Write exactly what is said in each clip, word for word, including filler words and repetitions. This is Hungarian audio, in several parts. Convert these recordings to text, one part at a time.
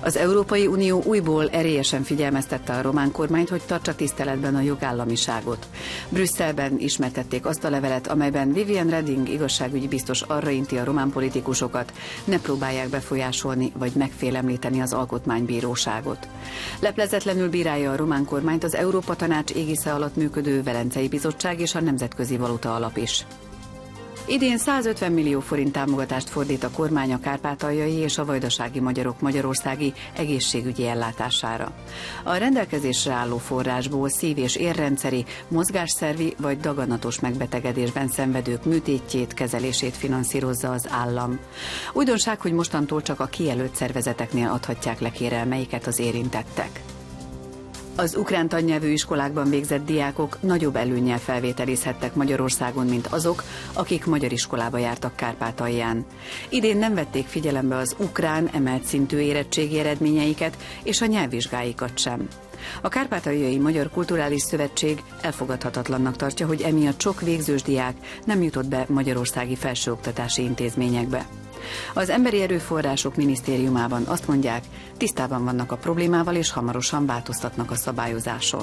Az Európai Unió újból erélyesen figyelmeztette a román kormányt, hogy tartsa tiszteletben a jogállamiságot. Brüsszelben ismertették azt a levelet, amelyben Viviane Reding igazságügyi biztos arra inti a román politikusokat, ne próbálják befolyásolni vagy megfélemlíteni az alkotmánybíróságot. Leplezetlenül bírálja a román kormányt az Európa Tanács égisze alatt működő Velencei Bizottság és a Nemzetközi Valuta Alap is. Idén százötven millió forint támogatást fordít a kormány a kárpátaljai és a vajdasági magyarok magyarországi egészségügyi ellátására. A rendelkezésre álló forrásból szív- és érrendszeri, mozgásszervi vagy daganatos megbetegedésben szenvedők műtétjét, kezelését finanszírozza az állam. Újdonság, hogy mostantól csak a kijelölt szervezeteknél adhatják le kérelmeiket az érintettek. Az ukrán tannyelvű iskolákban végzett diákok nagyobb előnnyel felvételizhettek Magyarországon, mint azok, akik magyar iskolába jártak Kárpátalján. Idén nem vették figyelembe az ukrán emelt szintű érettségi eredményeiket és a nyelvvizsgáikat sem. A Kárpátaljai Magyar Kulturális Szövetség elfogadhatatlannak tartja, hogy emiatt sok végzős diák nem jutott be magyarországi felsőoktatási intézményekbe. Az Emberi Erőforrások Minisztériumában azt mondják, tisztában vannak a problémával és hamarosan változtatnak a szabályozáson.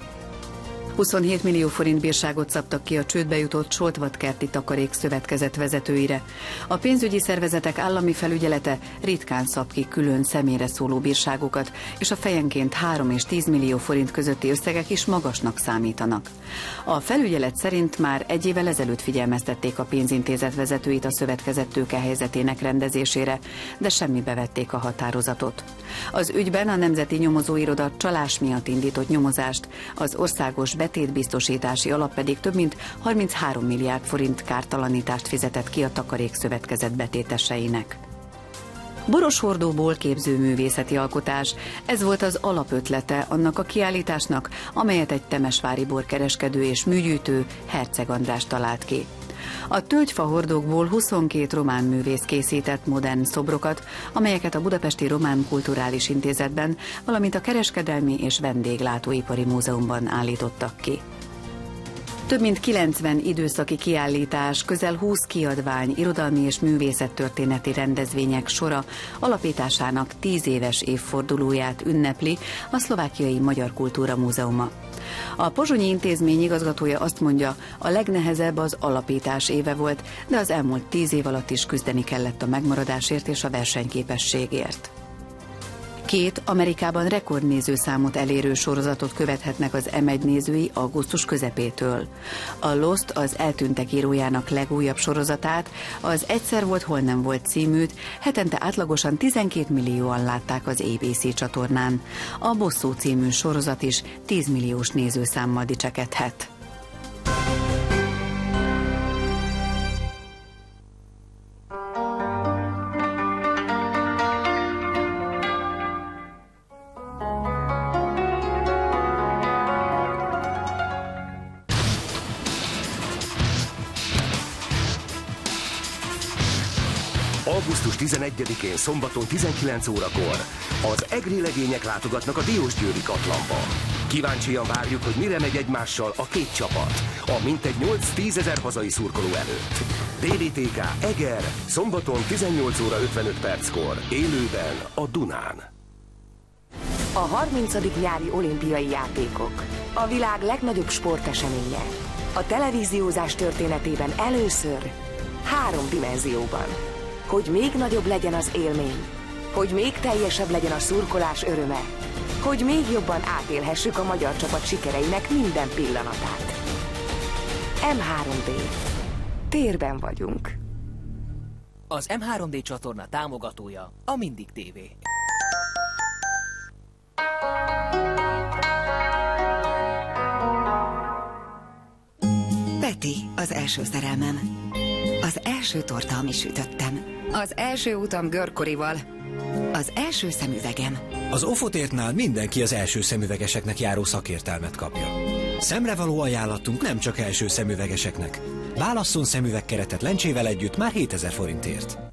huszonhét millió forint bírságot szabtak ki a csődbe jutott Soltvatkerti Takarék Szövetkezet vezetőire. A pénzügyi szervezetek állami felügyelete ritkán szab ki külön személyre szóló bírságokat, és a fejenként három és tíz millió forint közötti összegek is magasnak számítanak. A felügyelet szerint már egy évvel ezelőtt figyelmeztették a pénzintézet vezetőit a szövetkezet tőkehelyzetének rendezésére, de semmibe vették a határozatot. Az ügyben a Nemzeti Nyomozóiroda csalás miatt indított nyomozást, az országos betétbiztosítási alap pedig több mint harminchárom milliárd forint kártalanítást fizetett ki a Takarékszövetkezet betéteseinek. Boroshordóból képzőművészeti alkotás, ez volt az alapötlete annak a kiállításnak, amelyet egy temesvári borkereskedő és műgyűjtő, Herceg András talált ki. A tölgyfahordókból huszonkét román művész készített modern szobrokat, amelyeket a Budapesti Román Kulturális Intézetben, valamint a Kereskedelmi és Vendéglátóipari Múzeumban állítottak ki. Több mint kilencven időszaki kiállítás, közel húsz kiadvány, irodalmi és művészettörténeti rendezvények sora alapításának tíz éves évfordulóját ünnepli a Szlovákiai Magyar Kultúra Múzeuma. A pozsonyi intézmény igazgatója azt mondja, a legnehezebb az alapítás éve volt, de az elmúlt tíz év alatt is küzdeni kellett a megmaradásért és a versenyképességért. Két Amerikában rekordnézőszámot elérő sorozatot követhetnek az em egy nézői augusztus közepétől. A Lost az Eltűntek írójának legújabb sorozatát, az Egyszer volt, hol nem volt címűt, hetente átlagosan tizenkét millióan látták az á bé cé csatornán. A Bosszú című sorozat is tíz milliós nézőszámmal dicsekedhet. augusztus tizenegyedikén szombaton tizenkilenc órakor az egri legények látogatnak a Diósgyőri Katlamba. Kíváncsian várjuk, hogy mire megy egymással a két csapat, a mintegy nyolc-tízezer hazai szurkoló előtt. té vé té ká Eger, szombaton tizennyolc óra ötvenöt perckor, élőben a Dunán. A harmincadik nyári olimpiai játékok. A világ legnagyobb sporteseménye. A televíziózás történetében először három dimenzióban. Hogy még nagyobb legyen az élmény, hogy még teljesebb legyen a szurkolás öröme, hogy még jobban átélhessük a magyar csapat sikereinek minden pillanatát. em három dé. Térben vagyunk. Az em három dé csatorna támogatója a Mindig té vé. Peti, az első szerelmem. Az első torta, amit sütöttem. Az első utam görkorival. Az első szemüvegem. Az Ofotértnál mindenki az első szemüvegeseknek járó szakértelmet kapja. Szemrevaló ajánlatunk nem csak első szemüvegeseknek. Válasszon szemüvegkeretet lencsével együtt már hétezer forintért.